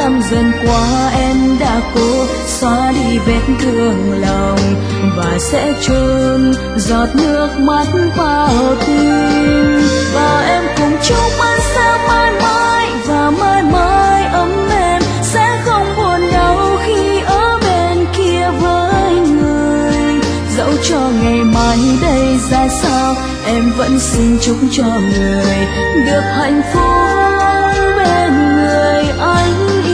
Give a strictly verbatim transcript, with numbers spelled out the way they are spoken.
năm dần qua em đã cố xóa đi vết thương lòng và sẽ chôn giọt nước mắt vào tim. Và em cùng chúc anh sẽ mãi mãi và mãi mãi ấm êm, sẽ không buồn đau khi ở bên kia với người. Dẫu cho ngày mai đây ra sao, em vẫn xin chúc cho người được hạnh phúc bên người anh yêu.